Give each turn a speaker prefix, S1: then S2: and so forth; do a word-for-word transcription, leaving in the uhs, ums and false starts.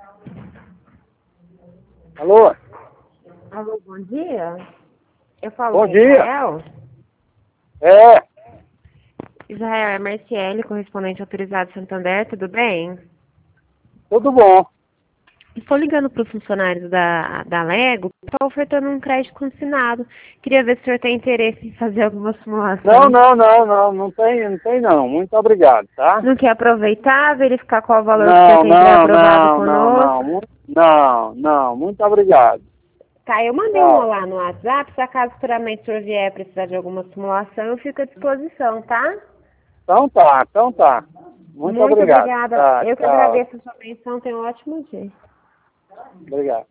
S1: Alô?
S2: Alô, bom dia. Eu falo
S1: Bom
S2: com
S1: dia.
S2: Israel.
S1: É,
S2: Israel é Marciele, correspondente autorizado Santander, tudo bem?
S1: tudo bom.
S2: Estou ligando para os funcionários da, da Lego, estou ofertando um crédito consignado. Queria ver se o senhor tem interesse em fazer alguma simulação.
S1: Não, não, não, não, não tem, não tem não. Muito obrigado, tá?
S2: Não quer aproveitar, verificar qual o valor que o senhor
S1: Não,
S2: tem
S1: não,
S2: pré-aprovado
S1: não, não, não,
S2: conosco?
S1: mu- não, não, muito obrigado.
S2: Tá, eu mandei um
S1: Tchau.
S2: olá no WhatsApp, se acaso futuramente o senhor vier precisar de alguma simulação, eu fico à disposição, tá?
S1: Então tá, então tá. Muito
S2: Muito
S1: obrigado.
S2: obrigada.
S1: Tá,
S2: Eu que
S1: tchau.
S2: agradeço a sua atenção, tenha um ótimo dia.
S1: Obrigado.